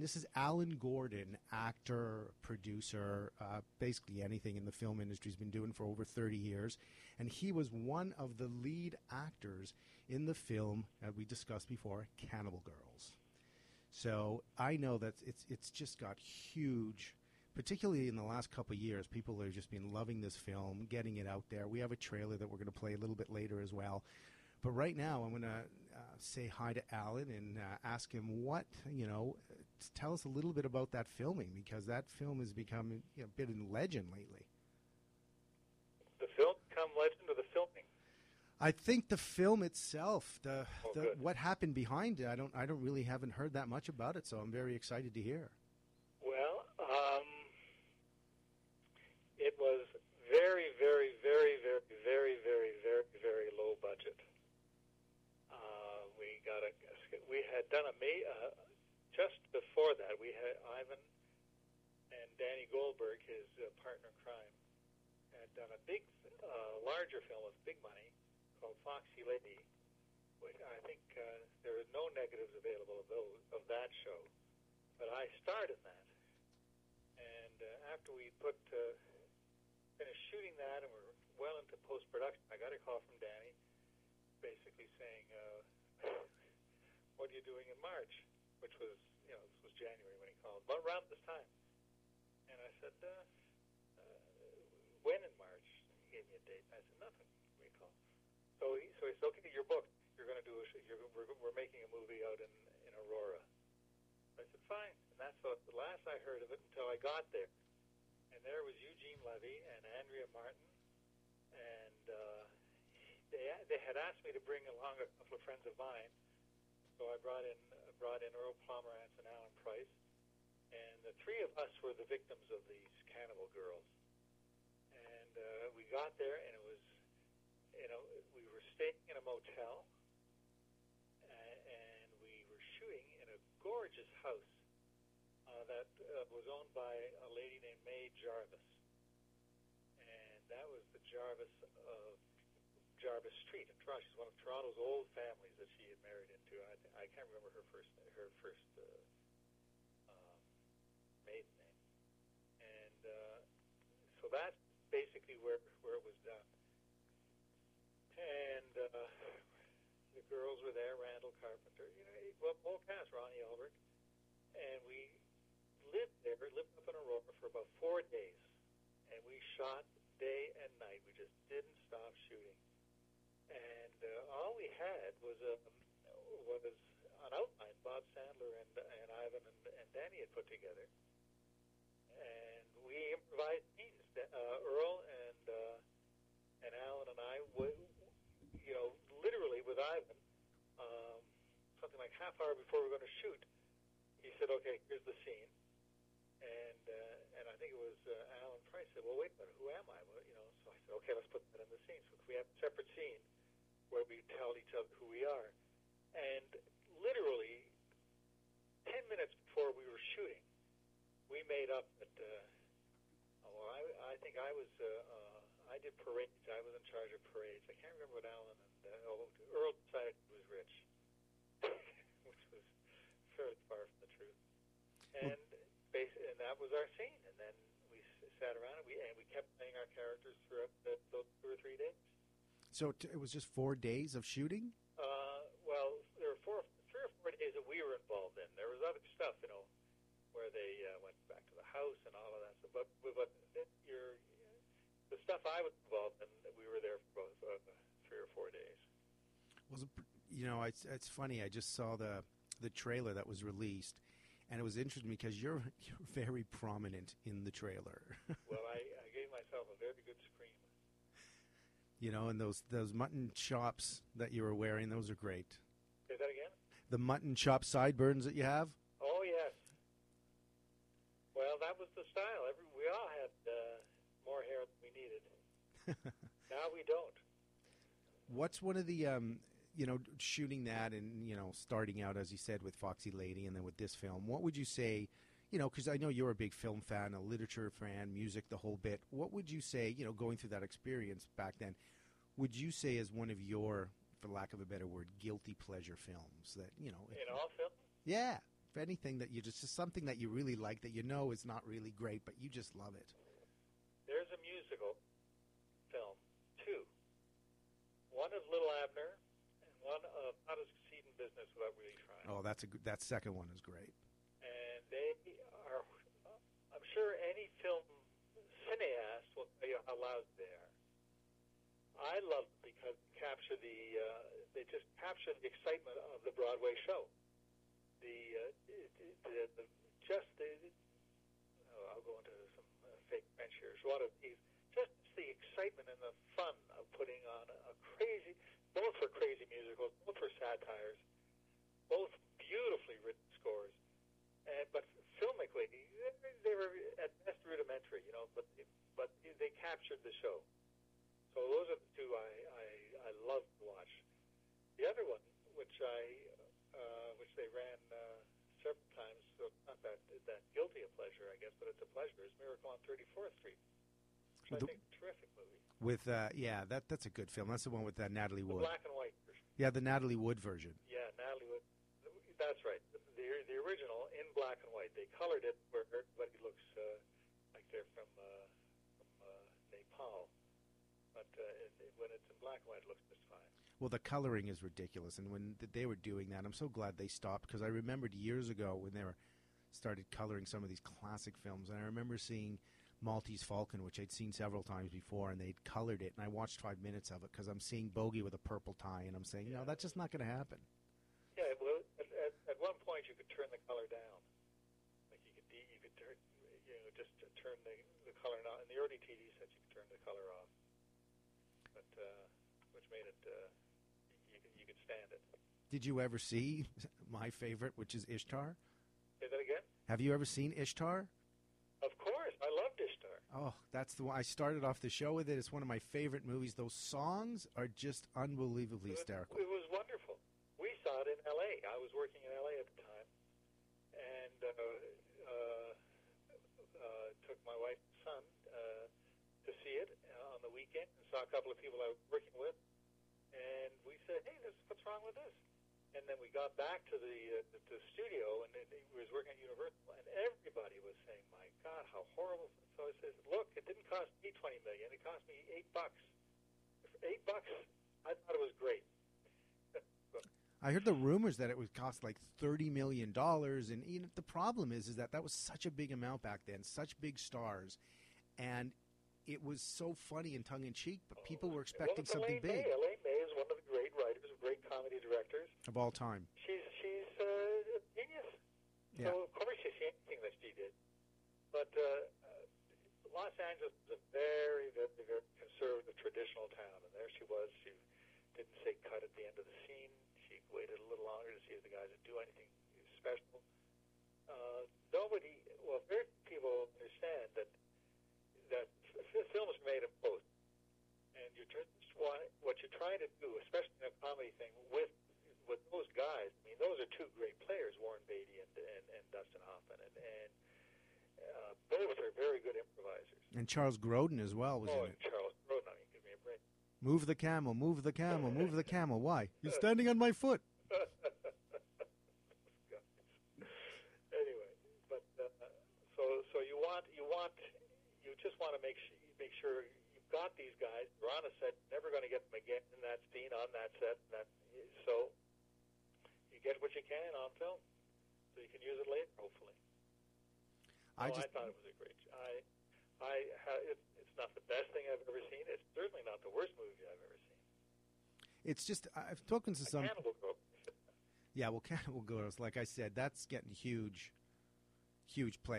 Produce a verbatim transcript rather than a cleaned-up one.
this is Alan Gordon, actor, producer, uh, basically anything in the film industry. He's been doing for over thirty years. And he was one of the lead actors in the film that we discussed before, Cannibal Girls. So I know that it's it's just got huge, particularly in the last couple of years, people have just been loving this film, getting it out there. We have a trailer that we're going to play a little bit later as well. But right now, I'm going to uh, say hi to Alan and uh, ask him what, you know, tell us a little bit about that filming, because that film has become, you know, a bit of a legend lately. The film become legend or the filming? I think the film itself, the, oh, the what happened behind it, I don't, I don't really haven't heard that much about it, so I'm very excited to hear. Well, um, it was very, very, very, very, very, very, very, very low budget. Uh, we got a, we had done a uh, just before that. We had Ivan and Danny Goldberg, his uh, partner in crime, had done a big, uh, larger film with big money called Foxy Lady. Which I think uh, there are no negatives available of those, of that show, but I starred in that. And uh, after we put uh, finished shooting that and we're well into post production, I got a call from Danny, basically saying, uh, what are you doing in March? Which was, you know, this was January when he called, but around this time. And I said, uh, uh, when in March? He gave me a date. I said, nothing. We called. So he, so he said, okay, you're booked. You're going to do a, sh- you're, we're, we're making a movie out in, in Aurora. I said, fine. And that's what, the last I heard of it until I got there. And there was Eugene Levy and Andrea Martin, and uh, They, they had asked me to bring along a couple of friends of mine, so I brought in uh, brought in Earl Pomerantz and Alan Price, and the three of us were the victims of these Cannibal Girls. And uh, we got there, and it was, you know, we were staying in a motel, uh, and we were shooting in a gorgeous house uh, that uh, was owned by a lady named Mae Jarvis, and that was the Jarvis of Jarvis Street in Toronto. She's one of Toronto's old families that she had married into. I, th- I can't remember her first her first uh, um, maiden name. And uh, so that's basically where where it was done. And uh, the girls were there, Randall Carpenter, you know, well, whole cast, Ronnie Albert, and we lived there, lived up in Aurora for about four days, and we shot day and night. We just didn't stop shooting. And uh, all we had was a was an outline Bob Sandler and and Ivan and, and Danny had put together, and we improvised scenes. Uh, Earl and uh, and Alan and I, w- you know, literally with Ivan, um, something like half hour before we were going to shoot, he said, "Okay, here's the scene," and uh, and I think it was uh, Alan Price said, "Well, wait a minute, who am I?" Well, you know, so I said, "Okay, let's put that in the scene." So we have a separate scene where we tell each other who we are. And literally, ten minutes before we were shooting, we made up that, uh, oh, I, I think I was, uh, uh, I did parades. I was in charge of parades. I can't remember what Alan and uh, oh, Earl decided he was rich, which was fairly far from the truth. And, bas- and that was our scene. And then we sat around and we, and we kept playing our characters throughout the, those two or three days. So t- it was just four days of shooting? Uh, well, there were four, three or four days that we were involved in. There was other stuff, you know, where they uh, went back to the house and all of that stuff. But, but your, the stuff I was involved in, we were there for both, uh, three or four days. Was you know, it's it's funny. I just saw the the trailer that was released, and it was interesting because you're you're very prominent in the trailer. Well, I, I gave myself a very good scream. You know, and those those mutton chops that you were wearing, those are great. Say that again? The mutton chop sideburns that you have? Oh, yes. Well, that was the style. Every We all had uh, more hair than we needed. Now we don't. What's one of the, um, you know, shooting that and, you know, starting out, as you said, with Foxy Lady and then with this film, what would you say, you know, because I know you're a big film fan, a literature fan, music, the whole bit. What would you say, you know, going through that experience back then, would you say is one of your, for lack of a better word, guilty pleasure films that, you know. In all films? Yeah. anything that you just, just something that you really like that you know is not really great, but you just love it. There's a musical film, two. One of Little Abner, and one of How to Succeed in Business Without Really Trying. Oh, that's a good, that second one is great. And they are, I'm sure any film cineast will tell you how loud they are. I love them because they capture the, uh, they just capture the excitement of the Broadway show. The, uh, the, the just the, oh, I'll go into some uh, fake French here. One of these, just the excitement and the fun of putting on a, a crazy, both for crazy musicals, both for satires, both beautifully written scores, and but filmically they were at best rudimentary, you know. But but they captured the show. So those are the two I I, I love to watch. The other one, which I uh, which they ran uh, several times, so not that that guilty a pleasure, I guess, but it's a pleasure, is Miracle on thirty-fourth Street. Which I think is a terrific movie. With uh, yeah, that that's a good film. That's the one with uh, Natalie Wood. The black and white version. Yeah, the Natalie Wood version. Yeah, Natalie Wood. That's right. The the original in black and white. They colored it where everybody looks uh, like they're from uh, from uh, Nepal, but uh, it, it, when it's in black and white, it looks just fine. Well, the coloring is ridiculous, and when th- they were doing that, I'm so glad they stopped, because I remembered years ago when they were started coloring some of these classic films, and I remember seeing Maltese Falcon, which I'd seen several times before, and they'd colored it, and I watched five minutes of it because I'm seeing Bogey with a purple tie, and I'm saying, yeah. no, that's just not going to happen. Yeah, well, at, at, at one point you could turn the color down, like you could de- you could turn, you know, just to turn the the color down. In the early T V sets, you could turn the color off, but uh, which made it uh, you could you could stand it. Did you ever see my favorite, which is Ishtar? Say that again. Have you ever seen Ishtar? Of course, I loved Ishtar. Oh, that's the one. I started off the show with it. It's one of my favorite movies. Those songs are just unbelievably It was, hysterical. it was wonderful. We saw it in L A. I was working in L A at the time, and uh, uh, uh, took my wife and son uh, to see it uh, on the weekend, and saw a couple of people I was working with, and we said, "Hey, this, what's wrong with this?" And then we got back to the uh, the, the studio, and it, it was working at Universal, and everybody was saying, "My God, how horrible!" So I said, "Look, it didn't cost me twenty million; it cost me eight bucks. For eight bucks, I thought it was great." I heard the rumors that it would cost like thirty million dollars, and you know, the problem is, is that that was such a big amount back then, such big stars, and it was so funny and tongue in cheek, but people were expecting well, something Elaine big. May. Elaine May is one of the great writers, great comedy directors Of all time. She's she's uh, a genius. Yeah. So of course you see anything that she did. But uh, uh, Los Angeles is a very, very, very conservative, traditional town, and there she was. She didn't say cut at the end of the scene. She waited a little longer to see if the guys would do anything special. Uh, nobody, well, very few people understand that that f- films are made in post, and you're just what you're trying to do, especially in a comedy thing, with with those guys. I mean, those are two great players, Warren Beatty and and, and Dustin Hoffman, and, and uh, both are very good improvisers. And Charles Grodin as well was oh, in it. Charles Grodin, I mean, give me a break. Move the camel, move the camel, move the camel. Why? He's standing on my foot. Anyway, but uh, so so you want you want you just want to make sure, make sure you've got these guys. They're on a set. Never going to get them again in that scene on that set. That so you get what you can on film, so you can use it later, hopefully. I oh, just I thought it was a great. I I ha, it, it's not the best thing I've ever seen. It's certainly not the worst movie I've ever seen. It's just I've spoken to some. Cannibal Corpse. Yeah, well, Cannibal Corpse, like I said, that's getting huge, huge play.